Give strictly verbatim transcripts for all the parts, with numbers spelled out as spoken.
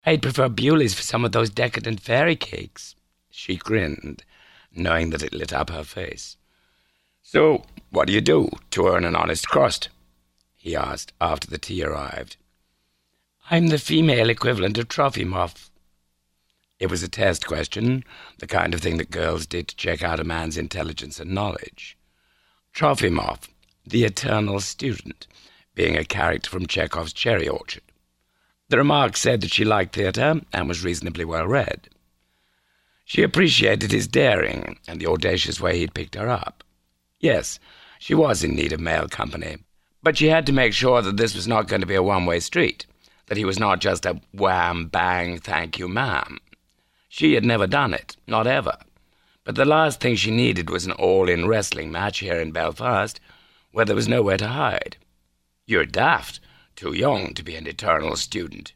I'd prefer Bewley's for some of those decadent fairy cakes. She grinned, knowing that it lit up her face. So, what do you do to earn an honest crust? He asked after the tea arrived. I'm the female equivalent of Trophy Muff. It was a test question, the kind of thing that girls did to check out a man's intelligence and knowledge. Trofimov, the eternal student, being a character from Chekhov's Cherry Orchard. The remark said that she liked theatre and was reasonably well read. She appreciated his daring and the audacious way he'd picked her up. Yes, she was in need of male company, but she had to make sure that this was not going to be a one-way street, that he was not just a wham-bang thank you ma'am. She had never done it, not ever. But the last thing she needed was an all-in wrestling match here in Belfast, where there was nowhere to hide. You're daft, too young to be an eternal student.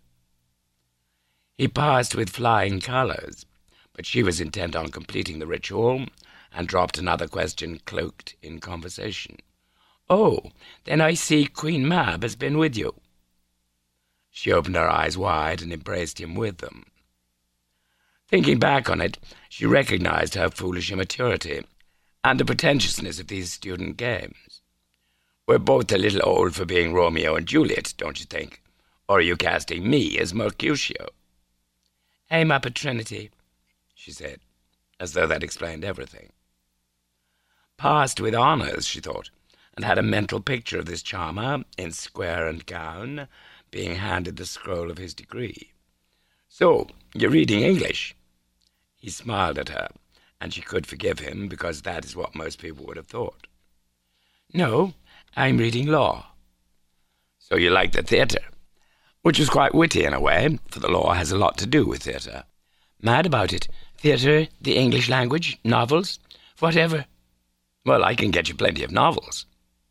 He passed with flying colours, but she was intent on completing the ritual, and dropped another question cloaked in conversation. Oh, then I see Queen Mab has been with you. She opened her eyes wide and embraced him with them. Thinking back on it, she recognized her foolish immaturity and the pretentiousness of these student games. We're both a little old for being Romeo and Juliet, don't you think? Or are you casting me as Mercutio? I'm up at Trinity, she said, as though that explained everything. Passed with honours, she thought, and had a mental picture of this charmer, in square and gown, being handed the scroll of his degree. So, you're reading English? He smiled at her, and she could forgive him, because that is what most people would have thought. No, I'm reading law. So you like the theatre? Which was quite witty in a way, for the law has a lot to do with theatre. Mad about it. Theatre, the English language, novels, whatever. Well, I can get you plenty of novels.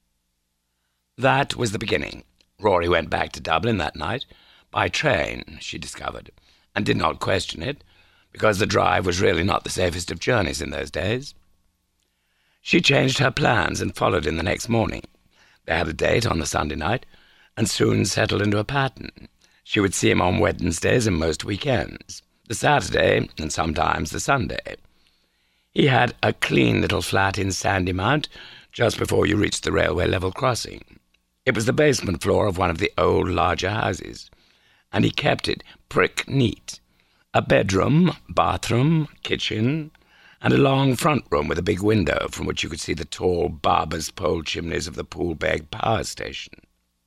That was the beginning. Rory went back to Dublin that night, by train, she discovered, and did not question it, because the drive was really not the safest of journeys in those days. She changed her plans and followed him the next morning. They had a date on the Sunday night, and soon settled into a pattern. She would see him on Wednesdays and most weekends, the Saturday and sometimes the Sunday. He had a clean little flat in Sandymount, just before you reached the railway level crossing. It was the basement floor of one of the old, larger houses, and he kept it prick neat. A bedroom, bathroom, kitchen, and a long front room with a big window from which you could see the tall barber's pole chimneys of the Poolbeg power station.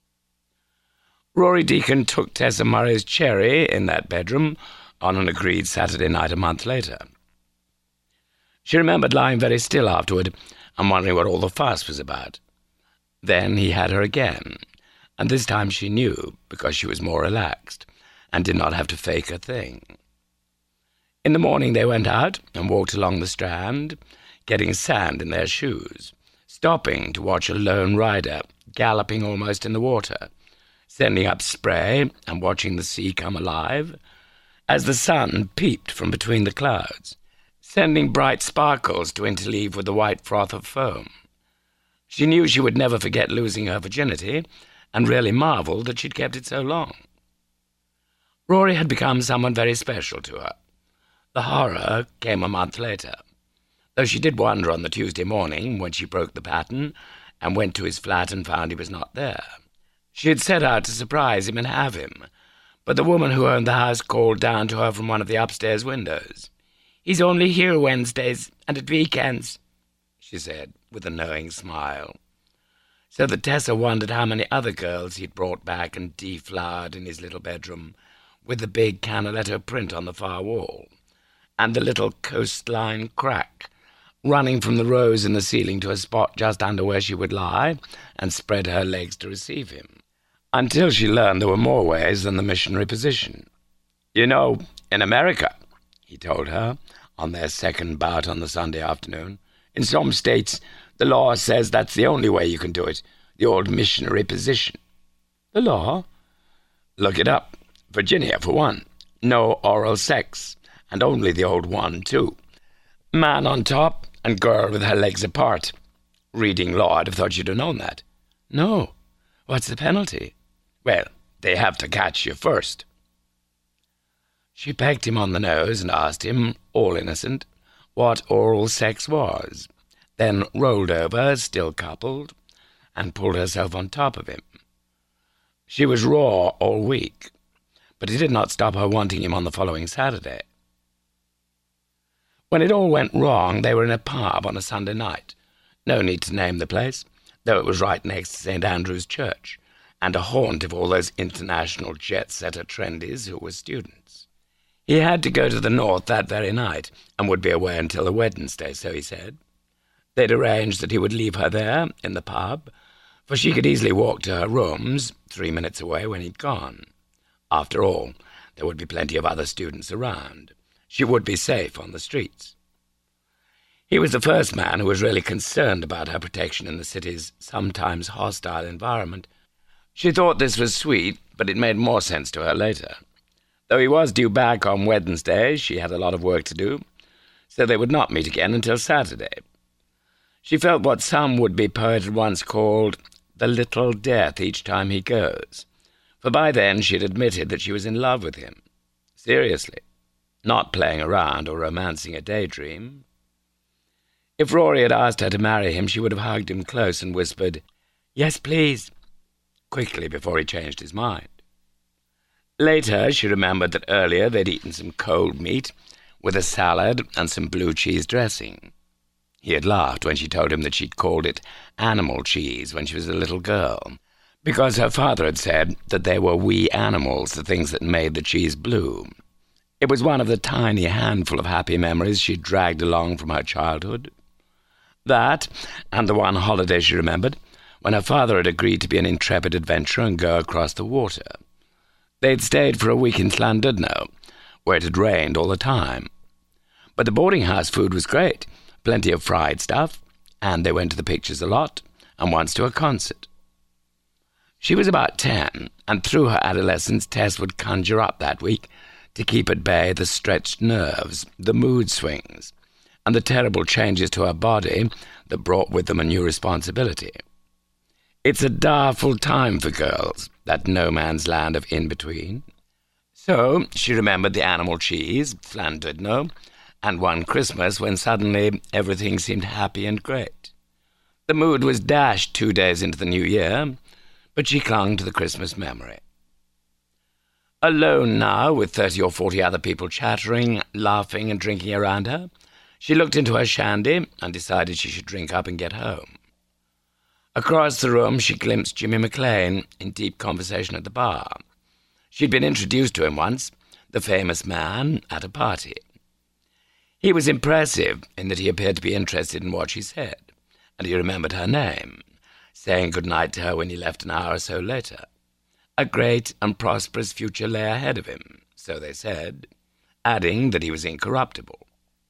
Rory Deacon took Tessa Murray's cherry in that bedroom on an agreed Saturday night a month later. She remembered lying very still afterward and wondering what all the fuss was about. Then he had her again, and this time she knew, because she was more relaxed, and did not have to fake a thing. In the morning they went out and walked along the Strand, getting sand in their shoes, stopping to watch a lone rider galloping almost in the water, sending up spray and watching the sea come alive, as the sun peeped from between the clouds, sending bright sparkles to interleave with the white froth of foam. She knew she would never forget losing her virginity, and really marvelled that she'd kept it so long. Rory had become someone very special to her. The horror came a month later, though she did wonder on the Tuesday morning when she broke the pattern and went to his flat and found he was not there. She had set out to surprise him and have him, but the woman who owned the house called down to her from one of the upstairs windows. "He's only here Wednesdays and at weekends," she said, with a knowing smile, so that Tessa wondered how many other girls he'd brought back and deflowered in his little bedroom, with the big Canaletto print on the far wall, and the little coastline crack, running from the rose in the ceiling to a spot just under where she would lie, and spread her legs to receive him, until she learned there were more ways than the missionary position. "You know, in America," he told her, on their second bout on the Sunday afternoon, "in some states the law says that's the only way you can do it, the old missionary position." "The law?" "Look it up. Virginia, for one. No oral sex, and only the old one, too. Man on top, and girl with her legs apart. Reading law, I'd have thought you'd have known that." "No. What's the penalty?" "Well, they have to catch you first." She pecked him on the nose and asked him, all innocent, what oral sex was, then rolled over, still coupled, and pulled herself on top of him. She was raw all week, but it did not stop her wanting him on the following Saturday. When it all went wrong, they were in a pub on a Sunday night. No need to name the place, though it was right next to Saint Andrew's Church, and a haunt of all those international jet-setter trendies who were students. He had to go to the north that very night, and would be away until the Wednesday, so he said. They'd arranged that he would leave her there, in the pub, for she could easily walk to her rooms, three minutes away when he'd gone. After all, there would be plenty of other students around. She would be safe on the streets. He was the first man who was really concerned about her protection in the city's sometimes hostile environment. She thought this was sweet, but it made more sense to her later. Though he was due back on Wednesday, she had a lot of work to do, so they would not meet again until Saturday. She felt what some would-be poet had once called the little death each time he goes, for by then she had admitted that she was in love with him. Seriously, not playing around or romancing a daydream. If Rory had asked her to marry him, she would have hugged him close and whispered, "Yes, please," quickly before he changed his mind. Later, she remembered that earlier they'd eaten some cold meat with a salad and some blue cheese dressing. He had laughed when she told him that she'd called it animal cheese when she was a little girl, because her father had said that they were wee animals, the things that made the cheese blue. It was one of the tiny handful of happy memories she'd dragged along from her childhood. That, and the one holiday she remembered, when her father had agreed to be an intrepid adventurer and go across the water. They'd stayed for a week in Llandudno, where it had rained all the time. But the boarding-house food was great, plenty of fried stuff, and they went to the pictures a lot, and once to a concert. She was about ten, and through her adolescence Tess would conjure up that week to keep at bay the stretched nerves, the mood swings, and the terrible changes to her body that brought with them a new responsibility. It's a direful time for girls, that no-man's land of in-between. So she remembered the animal cheese, Llandudno, and one Christmas when suddenly everything seemed happy and great. The mood was dashed two days into the new year, but she clung to the Christmas memory. Alone now, with thirty or forty other people chattering, laughing and drinking around her, she looked into her shandy and decided she should drink up and get home. Across the room she glimpsed Jimmy McLean in deep conversation at the bar. She'd been introduced to him once, the famous man, at a party. He was impressive in that he appeared to be interested in what she said, and he remembered her name, saying good night to her when he left an hour or so later. A great and prosperous future lay ahead of him, so they said, adding that he was incorruptible.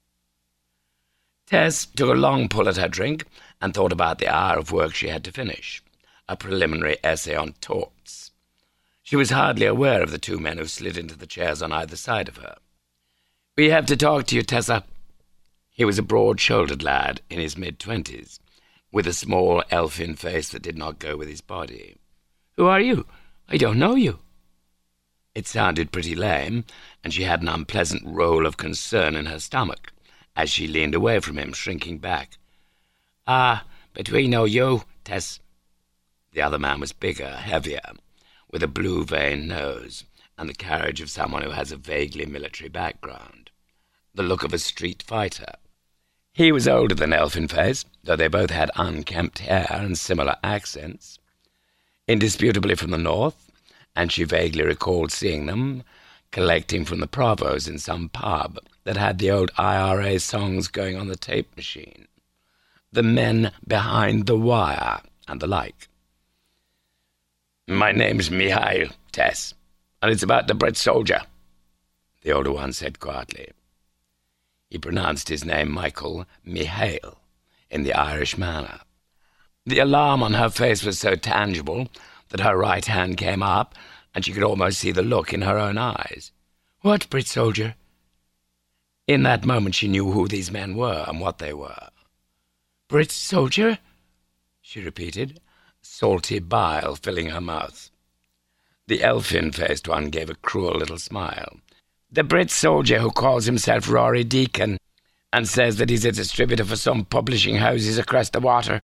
Tess took a long pull at her drink and thought about the hour of work she had to finish, a preliminary essay on torts. She was hardly aware of the two men who slid into the chairs on either side of her. "We have to talk to you, Tessa." He was a broad-shouldered lad in his mid-twenties, with a small elfin face that did not go with his body. "Who are you? I don't know you." It sounded pretty lame, and she had an unpleasant roll of concern in her stomach, as she leaned away from him, shrinking back. "Ah, but we know you, Tess." The other man was bigger, heavier, with a blue-veined nose, and the carriage of someone who has a vaguely military background, the look of a street fighter. He was older than Elfinface, though they both had unkempt hair and similar accents. Indisputably from the north, and she vaguely recalled seeing them, collecting from the Pravos in some pub that had the old I R A songs going on the tape machine. The Men Behind the Wire, and the like. "My name's Mihail, Tess, and it's about the Brit soldier," the older one said quietly. He pronounced his name Michael Mihail, in the Irish manner. The alarm on her face was so tangible that her right hand came up, and she could almost see the look in her own eyes. "What Brit soldier?" In that moment she knew who these men were and what they were. "Brit soldier?" she repeated, salty bile filling her mouth. The elfin-faced one gave a cruel little smile. The Brit soldier who calls himself Rory Deacon and says that he's a distributor for some publishing houses across the water